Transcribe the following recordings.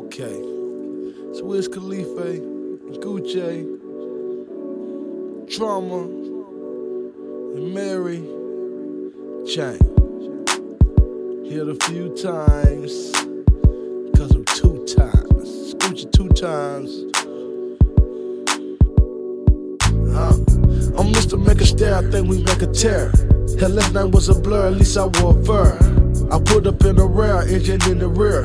Okay. It's Wiz Khalifa, Gucci, Trauma, and Mary Jane. Hit a few times, cause I'm 2 times. Gucci 2 times. I'm Mr. Make a Stare, I think we make a tear. Hell, last night was a blur, at least I wore fur. I put up in the rear, engine in the rear.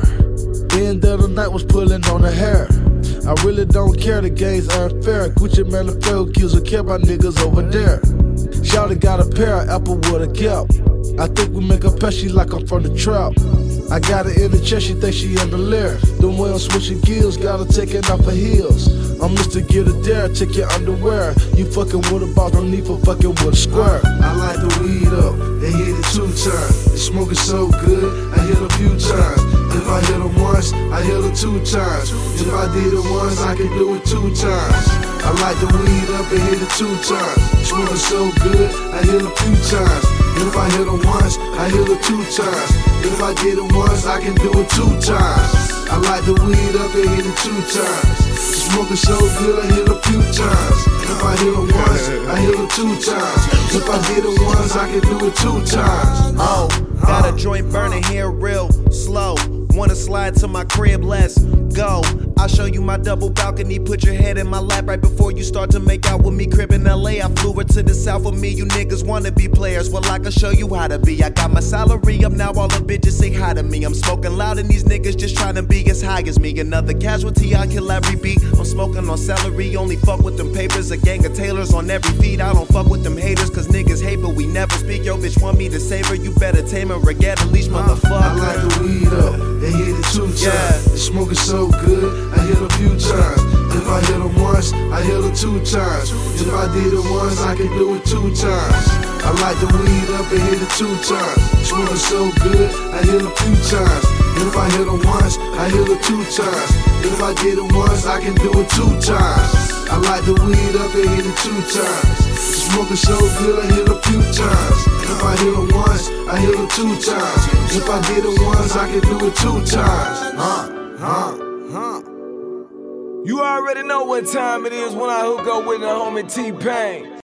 End of the night was pulling on the hair. I really don't care, the game's unfair. Gucci man, the fair accuser, care about niggas over there. Shawty got a pair, Apple with a cap. I think we make a pet, she like I'm from the trap. I got her in the chest, she think she in the lair. The way I'm switching gears, got her taking off her heels. I'm Mr. Get a Dare, take your underwear. You fucking with a boss, no need for fucking with a square. I light the weed up and hit it 2 times. It's smoking so good, I hit a few times. If I hit her once, I hit her 2 times. If I did it once, I can do it 2 times. I light the weed up and hit it 2 times. Smoking so good, I hit a few times. If I hit her once, I hit her 2 times. If I did it once, I can do it 2 times. I light the weed up and hit it 2 times. Smoking so good, I hit a few times. If I hit her once, I hit her 2 times. If I did it once, I can do it 2 times. Got a joint burning here real slow. Wanna slide to my crib, let's go. I'll show you my double balcony, put your head in my lap right before you start to make out with me. Crib in LA, I flew her to the south with me. You niggas wanna be players, well I can show you how to be. I got my salary up now, all the bitches say hi to me. I'm smoking loud and these niggas just trying to be as high as me. Another casualty, I kill every beat. I'm smoking on celery, only fuck with them papers. A gang of tailors on every feed, I don't fuck with them haters. Cause niggas hate but we never speak. Yo bitch want me to save her, you better tame her or get a leash, motherfucker. I light the weed up and hit it 2 times. It's smoking so good, I hit a few times. If I hit her once, I hit her 2 times. If I did it once, I can do it 2 times. I light the weed up and hit it 2 times. Smoking so good, I hit a few times. If I hit her once, I hit her 2 times. If I did it once, I can do it 2 times. I light the weed up and hit it 2 times. Smoking so good, I hit a few times. If I hit her once, I hit her 2 times. If I did it once, I can do it 2 times. You already know what time it is when I hook up with the homie T-Pain.